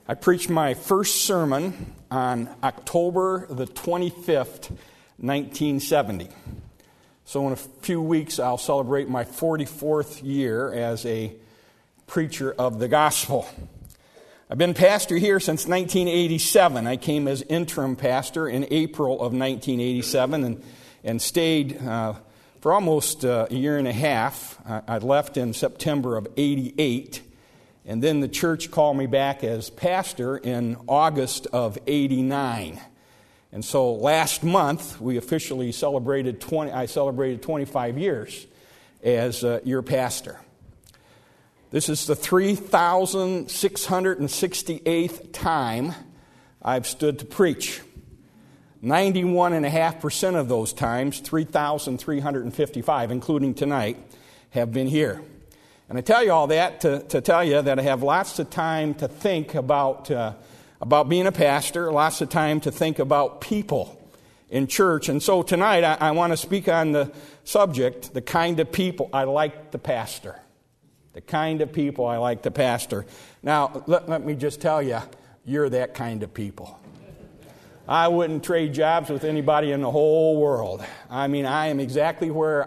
I preached my first sermon on October the 25th, 1970. So in a few weeks, I'll celebrate my 44th year as a preacher of the gospel. I've been pastor here since 1987. I came as interim pastor in April of 1987 and stayed for almost a year and a half. I left in September of 88. And then the church called me back as pastor in August of 89. And so last month, we officially celebrated 25 years as your pastor. This is the 3,668th time I've stood to preach. 91.5% of those times, 3,355, including tonight, have been here. And I tell you all that to tell you that I have lots of time to think about being a pastor, lots of time to think about people in church. And so tonight I want to speak on the subject, the kind of people I like to pastor. The kind of people I like to pastor. Now, let me just tell you, you're that kind of people. I wouldn't trade jobs with anybody in the whole world. I mean, I am exactly where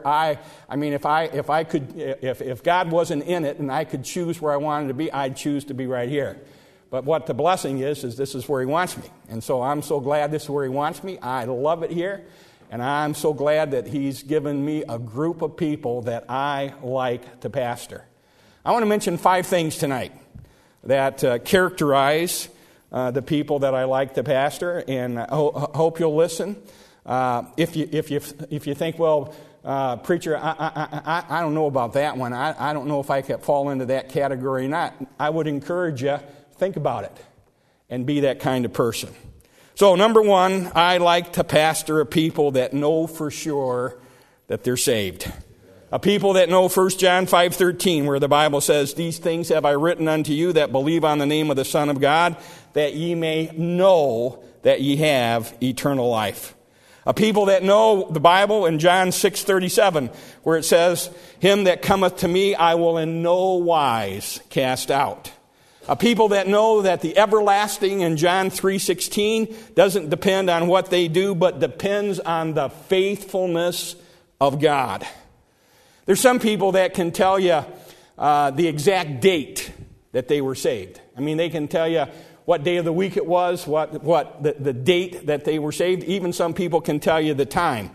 if God wasn't in it and I could choose where I wanted to be, I'd choose to be right here. But what the blessing is this is where He wants me. And so I'm so glad this is where He wants me. I love it here. And I'm so glad that He's given me a group of people that I like to pastor. I want to mention 5 things tonight that characterize the people that I like to pastor, and I hope you'll listen. If you think, well, preacher, I don't know about that one. I don't know if I could fall into that category or not. I would encourage you, think about it and be that kind of person. So, number 1, I like to pastor a people that know for sure that they're saved. A people that know 1 John 5:13, where the Bible says, "These things have I written unto you that believe on the name of the Son of God, that ye may know that ye have eternal life." A people that know the Bible in John 6:37, where it says, "Him that cometh to me I will in no wise cast out." A people that know that the everlasting in John 3:16 doesn't depend on what they do, but depends on the faithfulness of God. There's some people that can tell you the exact date that they were saved. I mean, they can tell you what day of the week it was, the date that they were saved. Even some people can tell you the time.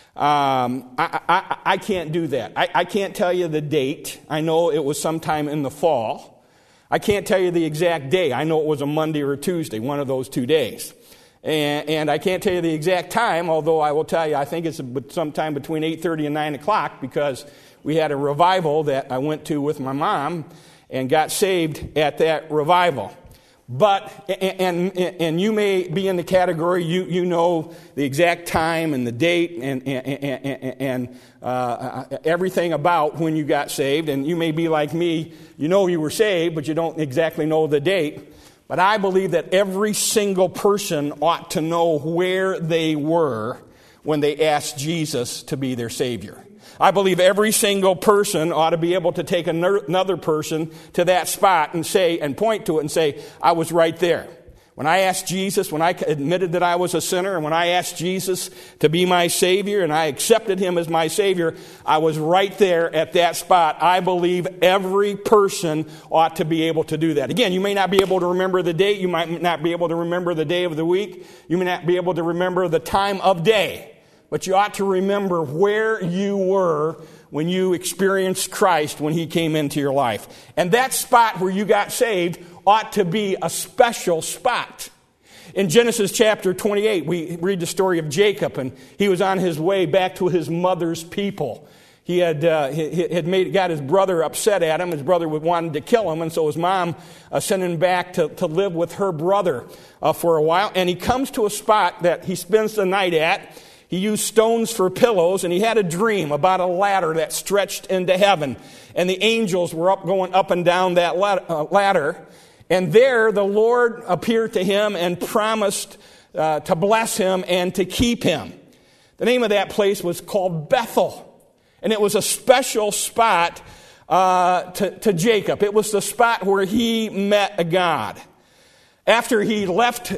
I can't do that. I can't tell you the date. I know it was sometime in the fall. I can't tell you the exact day. I know it was a Monday or a Tuesday, one of those 2 days. And I can't tell you the exact time, although I will tell you I think it's sometime between 8:30 and 9 o'clock, because we had a revival that I went to with my mom and got saved at that revival. But, and you may be in the category, you know the exact time and the date and everything about when you got saved. And you may be like me, you know you were saved, but you don't exactly know the date. But I believe that every single person ought to know where they were when they asked Jesus to be their Savior. I believe every single person ought to be able to take another person to that spot and say, and point to it and say, I was right there. When I asked Jesus, when I admitted that I was a sinner, and when I asked Jesus to be my Savior, and I accepted Him as my Savior, I was right there at that spot. I believe every person ought to be able to do that. Again, you may not be able to remember the date. You might not be able to remember the day of the week. You may not be able to remember the time of day. But you ought to remember where you were when you experienced Christ when He came into your life. And that spot where you got saved ought to be a special spot. In Genesis chapter 28, we read the story of Jacob, and he was on his way back to his mother's people. He had got his brother upset at him. His brother wanted to kill him, and so his mom sent him back to live with her brother for a while. And he comes to a spot that he spends the night at. He used stones for pillows, and he had a dream about a ladder that stretched into heaven. And the angels were going up and down that ladder. And there the Lord appeared to him and promised to bless him and to keep him. The name of that place was called Bethel. And it was a special spot to Jacob. It was the spot where he met God. after he left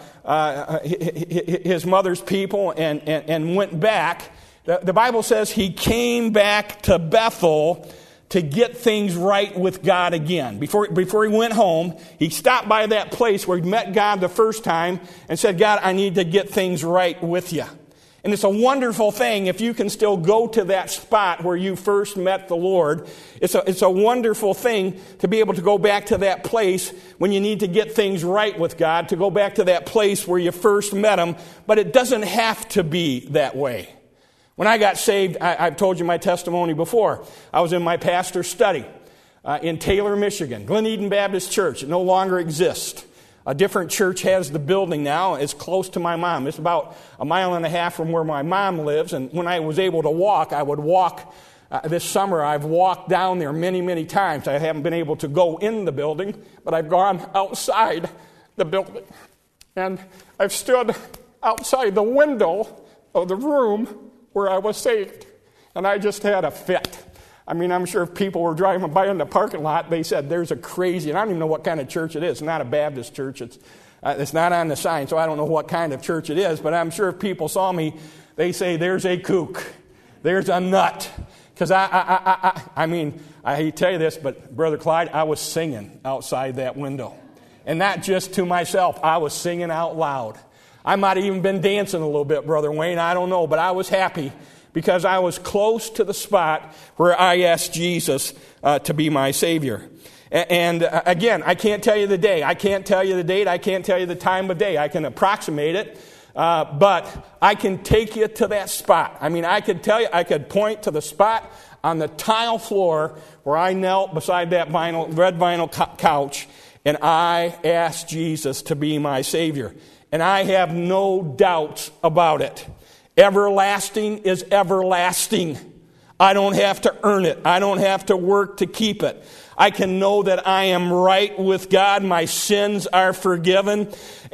his mother's people and went back, the Bible says he came back to Bethel to get things right with God again. Before he went home, he stopped by that place where he met God the first time and said, God, I need to get things right with you. And it's a wonderful thing if you can still go to that spot where you first met the Lord. It's a wonderful thing to be able to go back to that place when you need to get things right with God, to go back to that place where you first met Him. But it doesn't have to be that way. When I got saved, I've told you my testimony before. I was in my pastor's study in Taylor, Michigan, Glen Eden Baptist Church. It no longer exists. A different church has the building now. It's close to my mom. It's about 1.5 miles from where my mom lives. And when I was able to walk, I would walk. This summer, I've walked down there many, many times. I haven't been able to go in the building, but I've gone outside the building. And I've stood outside the window of the room where I was saved. And I just had a fit. I mean, I'm sure if people were driving by in the parking lot, they said, there's a crazy, and I don't even know what kind of church it is. It's not a Baptist church. It's not on the sign, so I don't know what kind of church it is. But I'm sure if people saw me, they say, there's a kook. There's a nut. Because I mean, I hate to tell you this, but Brother Clyde, I was singing outside that window. And not just to myself. I was singing out loud. I might have even been dancing a little bit, Brother Wayne. I don't know, but I was happy because I was close to the spot where I asked Jesus to be my Savior. And again, I can't tell you the day. I can't tell you the date. I can't tell you the time of day. I can approximate it. But I can take you to that spot. I mean, I could tell you, I could point to the spot on the tile floor where I knelt beside that red vinyl couch, and I asked Jesus to be my Savior. And I have no doubts about it. Everlasting is everlasting. I don't have to earn it. I don't have to work to keep it. I can know that I am right with God. My sins are forgiven.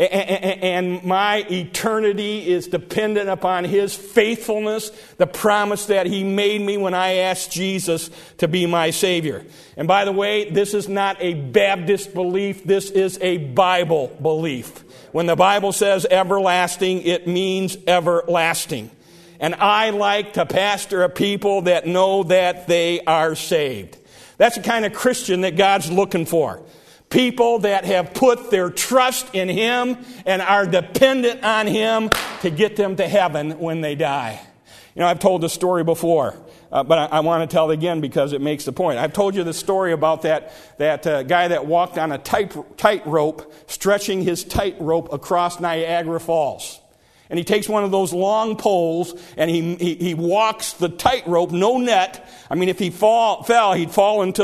And my eternity is dependent upon His faithfulness, the promise that He made me when I asked Jesus to be my Savior. And by the way, this is not a Baptist belief. This is a Bible belief. When the Bible says everlasting, it means everlasting. And I like to pastor a people that know that they are saved. That's the kind of Christian that God's looking for. People that have put their trust in Him and are dependent on Him to get them to heaven when they die. You know, I've told this story before, but I want to tell it again because it makes the point. I've told you the story about that guy that walked on a tightrope, stretching his tightrope across Niagara Falls. And he takes one of those long poles and he walks the tightrope, no net. I mean, if he fell, he'd fall into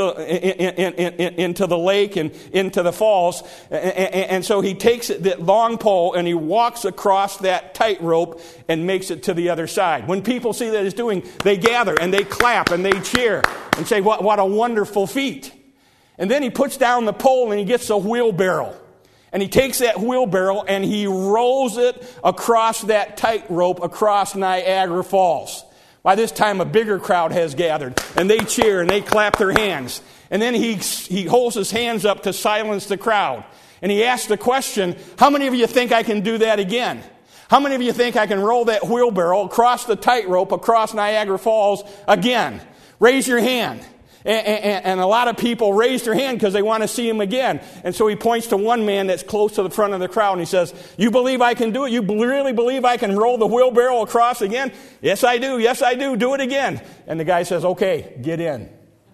the lake and into the falls. And so he takes that long pole and he walks across that tightrope and makes it to the other side. When people see that he's doing, they gather and they clap and they cheer and say, what a wonderful feat. And then he puts down the pole and he gets a wheelbarrow. And he takes that wheelbarrow and he rolls it across that tightrope across Niagara Falls. By this time, a bigger crowd has gathered, and they cheer and they clap their hands. And then he holds his hands up to silence the crowd. And he asks the question, how many of you think I can do that again? How many of you think I can roll that wheelbarrow across the tightrope across Niagara Falls again? Raise your hand. And a lot of people raise their hand because they want to see him again. And so he points to one man that's close to the front of the crowd and he says, you believe I can do it? You really believe I can roll the wheelbarrow across again? Yes, I do. Yes, I do. Do it again. And the guy says, okay, get in.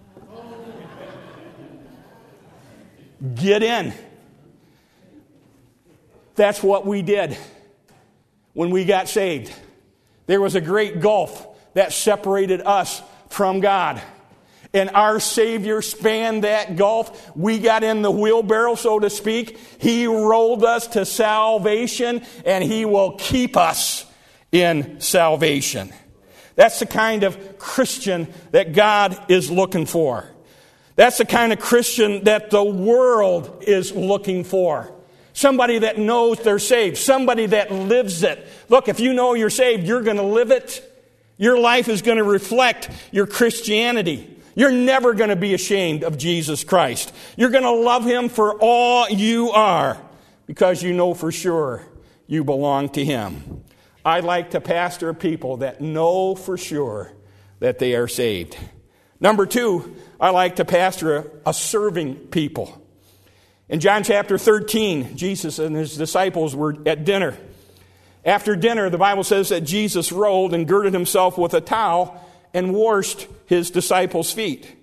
Get in. That's what we did when we got saved. There was a great gulf that separated us from God. And our Savior spanned that gulf. We got in the wheelbarrow, so to speak. He rolled us to salvation, and He will keep us in salvation. That's the kind of Christian that God is looking for. That's the kind of Christian that the world is looking for. Somebody that knows they're saved. Somebody that lives it. Look, if you know you're saved, you're going to live it. Your life is going to reflect your Christianity. You're never going to be ashamed of Jesus Christ. You're going to love Him for all you are. because you know for sure you belong to Him. I like to pastor people that know for sure that they are saved. Number 2, I like to pastor a serving people. In John chapter 13, Jesus and His disciples were at dinner. After dinner, the Bible says that Jesus rolled and girded Himself with a towel and washed His disciples' feet.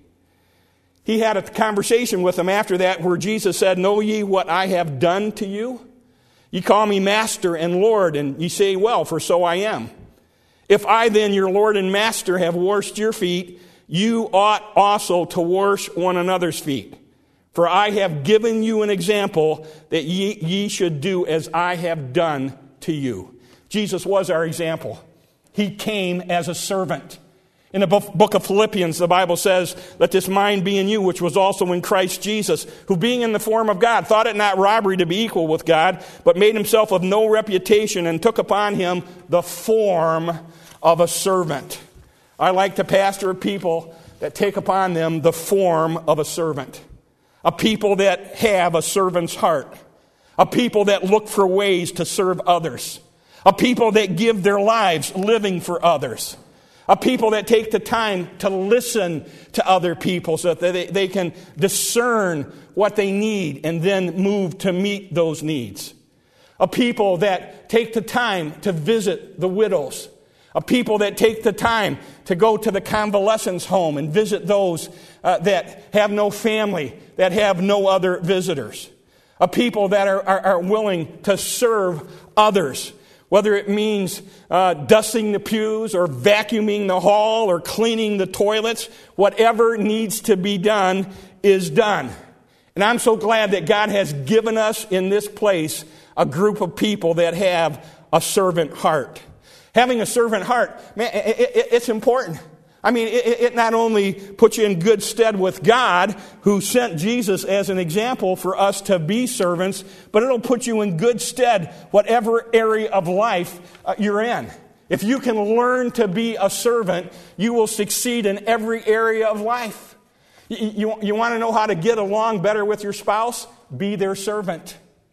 He had a conversation with them after that where Jesus said, "Know ye what I have done to you? Ye call me Master and Lord, and ye say, well, for so I am. If I then, your Lord and Master, have washed your feet, you ought also to wash one another's feet. For I have given you an example that ye should do as I have done to you." Jesus was our example. He came as a servant. In the book of Philippians, the Bible says, "Let this mind be in you, which was also in Christ Jesus, who being in the form of God, thought it not robbery to be equal with God, but made himself of no reputation, and took upon him the form of a servant." I like to pastor people that take upon them the form of a servant. A people that have a servant's heart. A people that look for ways to serve others. A people that give their lives living for others. A people that take the time to listen to other people so that they can discern what they need and then move to meet those needs. A people that take the time to visit the widows. A people that take the time to go to the convalescence home and visit those that have no family, that have no other visitors. A people that are willing to serve others. Whether it means dusting the pews or vacuuming the hall or cleaning the toilets, whatever needs to be done is done. And I'm so glad that God has given us in this place a group of people that have a servant heart. Having a servant heart, man, it's important. I mean, it not only puts you in good stead with God, who sent Jesus as an example for us to be servants, but it'll put you in good stead whatever area of life you're in. If you can learn to be a servant, you will succeed in every area of life. You want to know how to get along better with your spouse? Be their servant.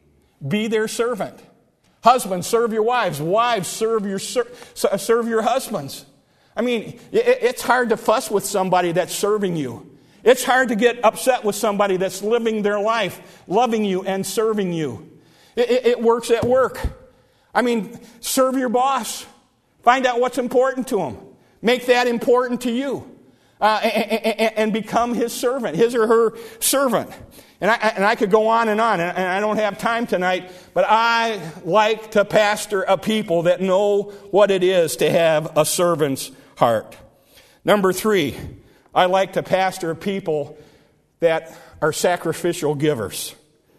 Be their servant. Husbands, serve your wives. Wives, serve your husbands. I mean, it's hard to fuss with somebody that's serving you. It's hard to get upset with somebody that's living their life, loving you and serving you. It works at work. I mean, serve your boss. Find out what's important to him. Make that important to you. And become his servant, his or her servant. And I could go on, and I don't have time tonight, but I like to pastor a people that know what it is to have a servant's heart. Number 3, I like to pastor people that are sacrificial givers.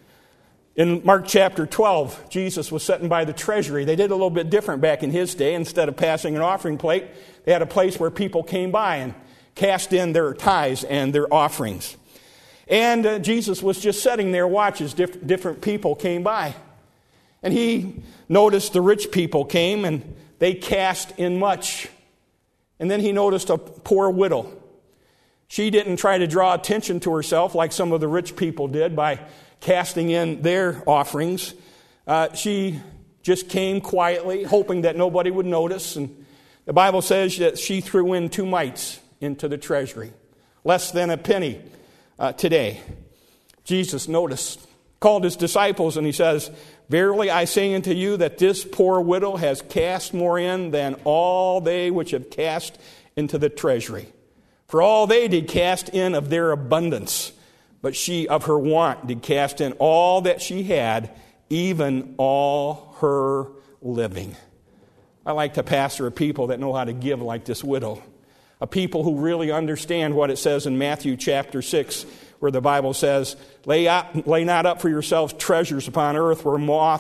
In Mark chapter 12, Jesus was sitting by the treasury. They did a little bit different back in his day. Instead of passing an offering plate, they had a place where people came by and cast in their tithes and their offerings. And Jesus was just sitting there watching as different people came by. And he noticed the rich people came and they cast in much. And then he noticed a poor widow. She didn't try to draw attention to herself like some of the rich people did by casting in their offerings. She just came quietly, hoping that nobody would notice. And the Bible says that she threw in 2 mites into the treasury, less than a penny today. Jesus noticed, called his disciples, and he says, "Verily I say unto you that this poor widow has cast more in than all they which have cast into the treasury. For all they did cast in of their abundance, but she of her want did cast in all that she had, even all her living." I like to pastor a people that know how to give like this widow. A people who really understand what it says in Matthew chapter 6, where the Bible says, lay not up for yourselves treasures upon earth, where moth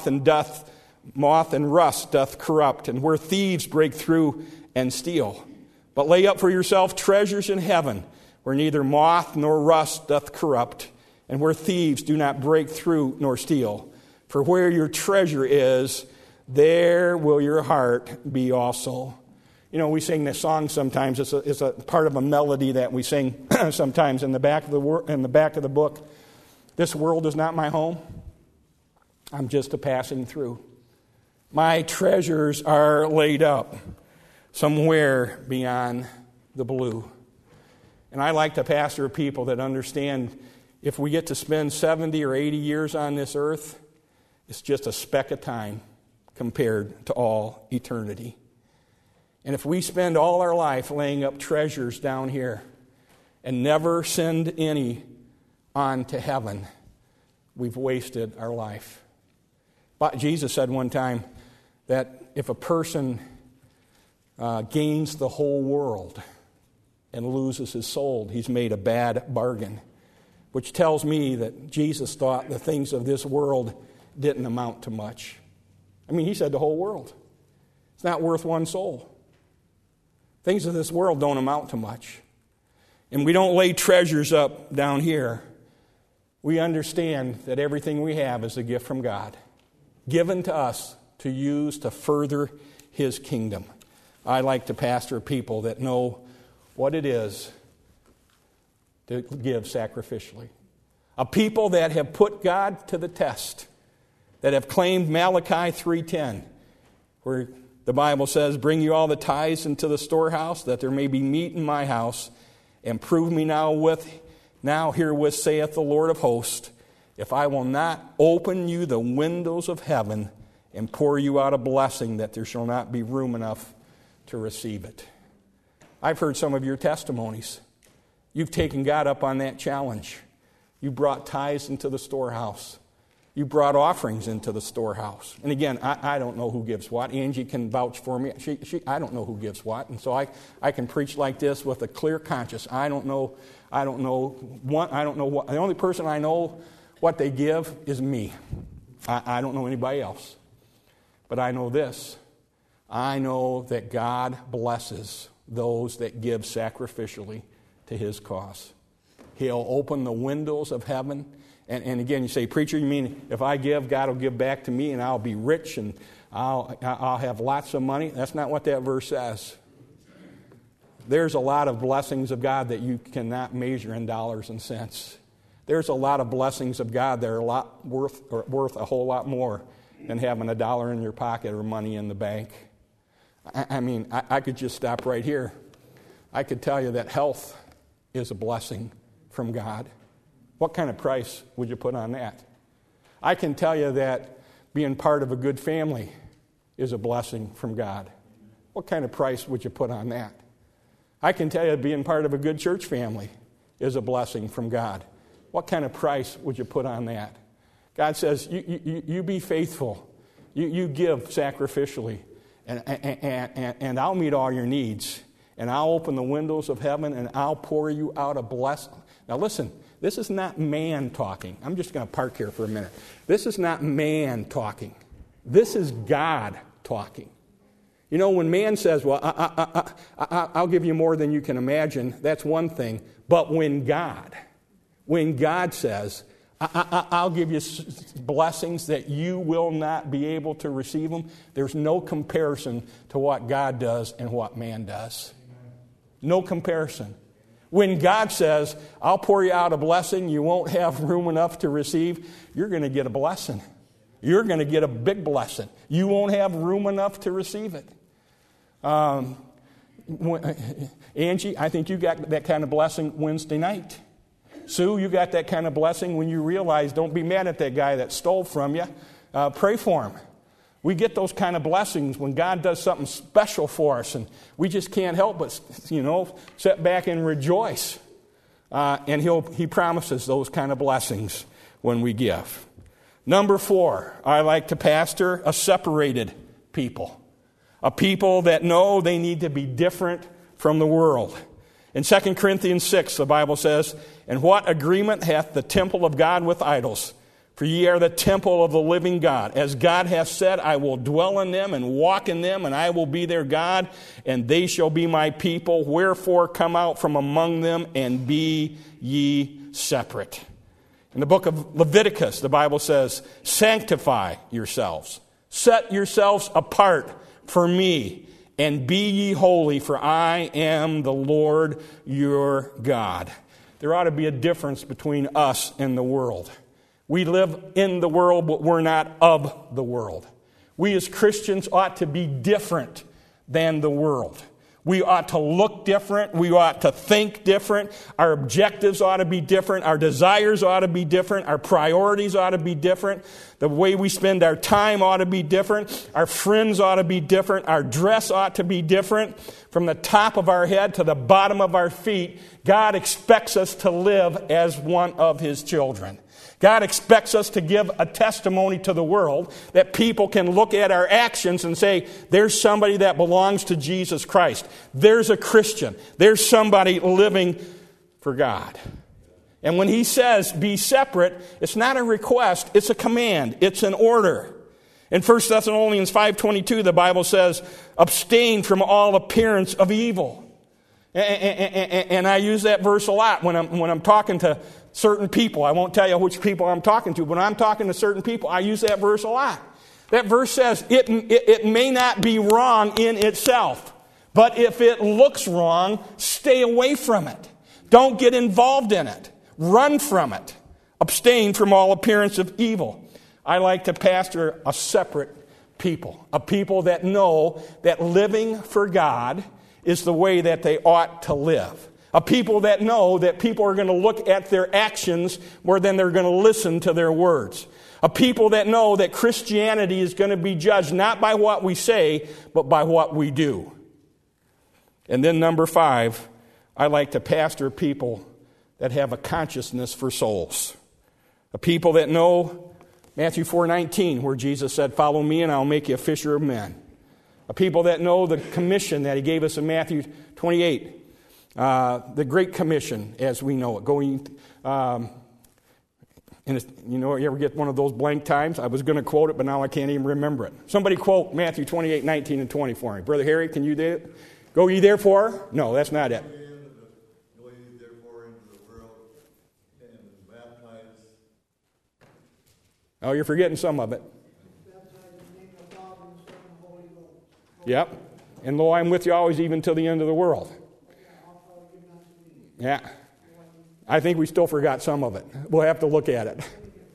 and rust doth corrupt, and where thieves break through and steal. But lay up for yourself treasures in heaven, where neither moth nor rust doth corrupt, and where thieves do not break through nor steal. For where your treasure is, there will your heart be also. You know, we sing this song sometimes. It's a part of a melody that we sing sometimes in the back of the book. This world is not my home. I'm just a passing through. My treasures are laid up somewhere beyond the blue. And I like to pastor people that understand if we get to spend 70 or 80 years on this earth, it's just a speck of time compared to all eternity. And if we spend all our life laying up treasures down here and never send any on to heaven, we've wasted our life. But Jesus said one time that if a person gains the whole world and loses his soul, he's made a bad bargain, which tells me that Jesus thought the things of this world didn't amount to much. I mean, he said the whole world. It's not worth one soul. Things of this world don't amount to much. And we don't lay treasures up down here. We understand that everything we have is a gift from God, given to us to use to further His kingdom. I like to pastor people that know what it is to give sacrificially. A people that have put God to the test, that have claimed Malachi 3:10, where the Bible says, "Bring you all the tithes into the storehouse, that there may be meat in my house, and prove me now herewith saith the Lord of hosts, if I will not open you the windows of heaven and pour you out a blessing, that there shall not be room enough to receive it." I've heard some of your testimonies. You've taken God up on that challenge. You brought tithes into the storehouse. You brought offerings into the storehouse. And again, I don't know who gives what. Angie can vouch for me. I don't know who gives what. And so I can preach like this with a clear conscience. I don't know what. The only person I know what they give is me. I don't know anybody else. But I know this. I know that God blesses those that give sacrificially to His cause. He'll open the windows of heaven. And again, you say, "Preacher, you mean if I give, God will give back to me and I'll be rich and I'll have lots of money?" That's not what that verse says. There's a lot of blessings of God that you cannot measure in dollars and cents. There's a lot of blessings of God that are worth a whole lot more than having $1 in your pocket or money in the bank. I could just stop right here. I could tell you that health is a blessing from God. What kind of price would you put on that? I can tell you that being part of a good family is a blessing from God. What kind of price would you put on that? I can tell you being part of a good church family is a blessing from God. What kind of price would you put on that? God says, you be faithful. You give sacrificially, and I'll meet all your needs, and I'll open the windows of heaven, and I'll pour you out a blessing. Now listen, this is not man talking. I'm just going to park here for a minute. This is not man talking. This is God talking. You know, when man says, "Well, I'll give you more than you can imagine," that's one thing. But when God says, "I'll give you blessings that you will not be able to receive them," there's no comparison to what God does and what man does. No comparison. When God says, "I'll pour you out a blessing you won't have room enough to receive," you're going to get a blessing. You're going to get a big blessing. You won't have room enough to receive it. Angie, I think you got that kind of blessing Wednesday night. Sue, you got that kind of blessing when you realize, don't be mad at that guy that stole from you. Pray for him. We get those kind of blessings when God does something special for us, and we just can't help but, sit back and rejoice. And He promises those kind of blessings when we give. Number 4, I like to pastor a separated people. A people that know they need to be different from the world. In 2 Corinthians 6, the Bible says, "And what agreement hath the temple of God with idols? For ye are the temple of the living God. As God hath said, I will dwell in them and walk in them, and I will be their God, and they shall be my people. Wherefore come out from among them, and be ye separate." In the book of Leviticus, the Bible says, "Sanctify yourselves. Set yourselves apart for me, and be ye holy, for I am the Lord your God." There ought to be a difference between us and the world. We live in the world, but we're not of the world. We as Christians ought to be different than the world. We ought to look different. We ought to think different. Our objectives ought to be different. Our desires ought to be different. Our priorities ought to be different. The way we spend our time ought to be different. Our friends ought to be different. Our dress ought to be different. From the top of our head to the bottom of our feet, God expects us to live as one of His children. God expects us to give a testimony to the world that people can look at our actions and say, there's somebody that belongs to Jesus Christ. There's a Christian. There's somebody living for God. And when He says, be separate, it's not a request, it's a command, it's an order. In 1 Thessalonians 5:22, the Bible says, abstain from all appearance of evil. And I use that verse a lot when I'm talking to certain people. I won't tell you which people I'm talking to, but when I'm talking to certain people, I use that verse a lot. That verse says it may not be wrong in itself, but if it looks wrong, stay away from it. Don't get involved in it. Run from it. Abstain from all appearance of evil. I like to pastor a separate people, a people that know that living for God is the way that they ought to live. A people that know that people are going to look at their actions more than they're going to listen to their words. A people that know that Christianity is going to be judged not by what we say, but by what we do. And then number 5, I like to pastor people that have a consciousness for souls. A people that know Matthew 4:19, where Jesus said, follow me and I'll make you a fisher of men. A people that know the commission that He gave us in Matthew 28. The Great Commission, as we know it. Going, and you ever get one of those blank times? I was going to quote it, but now I can't even remember it. Somebody quote Matthew 28:19 and 20 for me. Brother Harry, can you do it? Go ye therefore? No, that's not it. Go ye therefore into the world and baptize. Oh, you're forgetting some of it. Yep. And lo, I'm with you always, even till the end of the world. Yeah. I think we still forgot some of it. We'll have to look at it.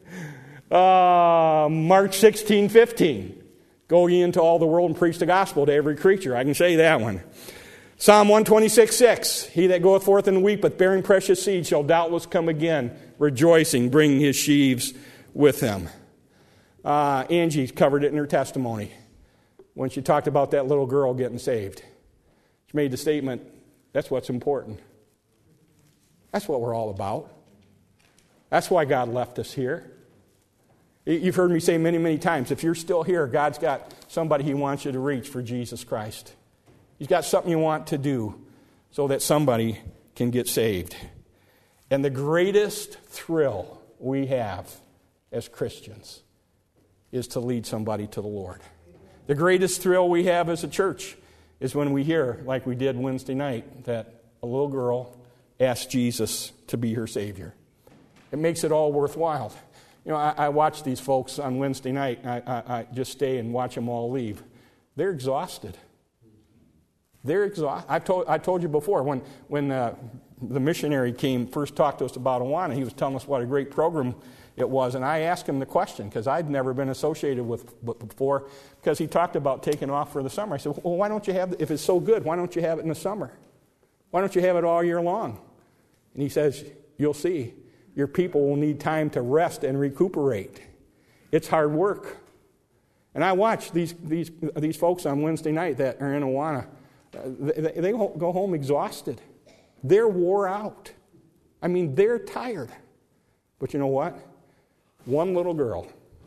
Mark 16:15. Go ye into all the world and preach the gospel to every creature. I can say that one. Psalm 126:6. He that goeth forth and weepeth, bearing precious seed, shall doubtless come again, rejoicing, bringing his sheaves with him. Angie covered it in her testimony when she talked about that little girl getting saved. She made the statement, that's what's important. That's what we're all about. That's why God left us here. You've heard me say many, many times, if you're still here, God's got somebody He wants you to reach for Jesus Christ. He's got something you want to do so that somebody can get saved. And the greatest thrill we have as Christians is to lead somebody to the Lord. The greatest thrill we have as a church is when we hear, like we did Wednesday night, that a little girl asked Jesus to be her Savior. It makes it all worthwhile. You know, I watch these folks on Wednesday night. I just stay and watch them all leave. They're exhausted. They're exhausted. I told you before, when the missionary first talked to us about Awana, he was telling us what a great program it was. And I asked him the question, because I'd never been associated with before, because he talked about taking off for the summer. I said, well, why don't you have, if it's so good, why don't you have it in the summer? Why don't you have it all year long? And he says, you'll see. Your people will need time to rest and recuperate. It's hard work. And I watch these folks on Wednesday night that are in Awana. They go home exhausted. They're wore out. I mean, they're tired. But you know what? One little girl,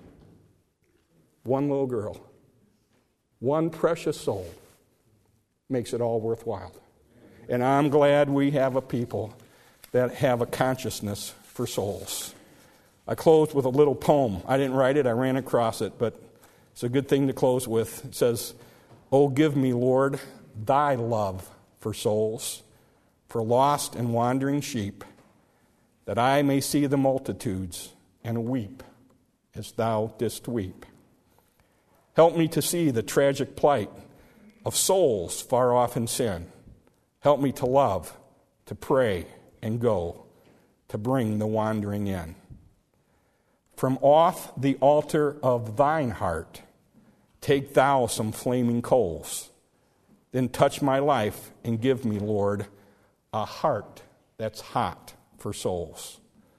one precious soul makes it all worthwhile. And I'm glad we have a people that have a consciousness for souls. I closed with a little poem. I didn't write it, I ran across it, but it's a good thing to close with. It says, "Oh, give me, Lord, thy love for souls, for lost and wandering sheep, that I may see the multitudes and weep as thou didst weep. Help me to see the tragic plight of souls far off in sin. Help me to love, to pray, and go, to bring the wandering in. From off the altar of thine heart, take thou some flaming coals. Then touch my life and give me, Lord, a heart that's hot for souls.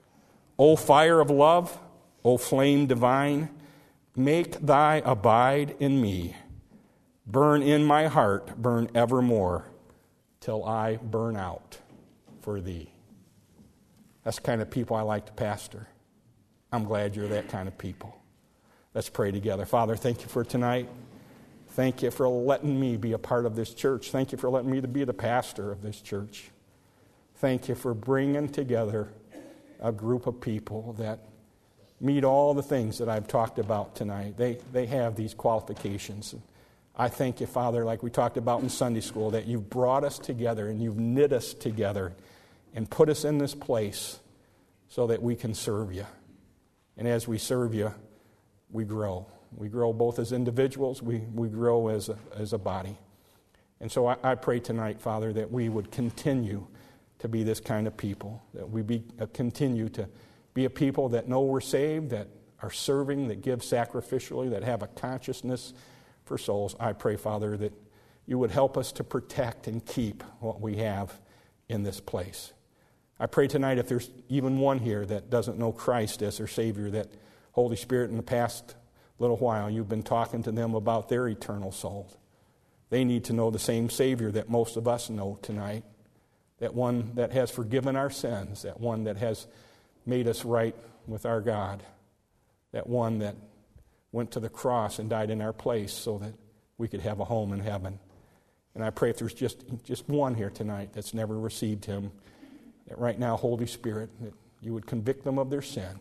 O fire of love, O flame divine, make thy abide in me. Burn in my heart, burn evermore, till I burn out for thee. That's the kind of people I like to pastor. I'm glad you're that kind of people. Let's pray together. Father, thank you for tonight. Thank you for letting me be a part of this church. Thank you for letting me to be the pastor of this church. Thank you for bringing together a group of people that meet all the things that I've talked about tonight. They have these qualifications. I thank you, Father, like we talked about in Sunday school, that you've brought us together and you've knit us together and put us in this place so that we can serve you. And as we serve you, we grow. We grow both as individuals, we grow as a body. And so I pray tonight, Father, that we would continue to be this kind of people, that we continue to be a people that know we're saved, that are serving, that give sacrificially, that have a consciousness for souls. I pray, Father, that you would help us to protect and keep what we have in this place. I pray tonight if there's even one here that doesn't know Christ as their Savior, that Holy Spirit in the past little while you've been talking to them about their eternal soul. They need to know the same Savior that most of us know tonight, that one that has forgiven our sins, that one that has made us right with our God, that one that went to the cross and died in our place so that we could have a home in heaven. And I pray if there's just one here tonight that's never received him, that right now, Holy Spirit, that you would convict them of their sin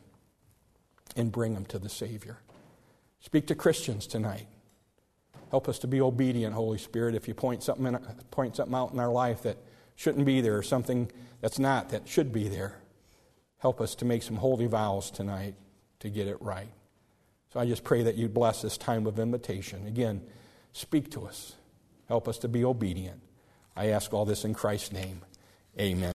and bring them to the Savior. Speak to Christians tonight. Help us to be obedient, Holy Spirit. If you point something out in our life that shouldn't be there, or something that's not, that should be there, help us to make some holy vows tonight to get it right. So I just pray that you'd bless this time of invitation. Again, speak to us. Help us to be obedient. I ask all this in Christ's name. Amen.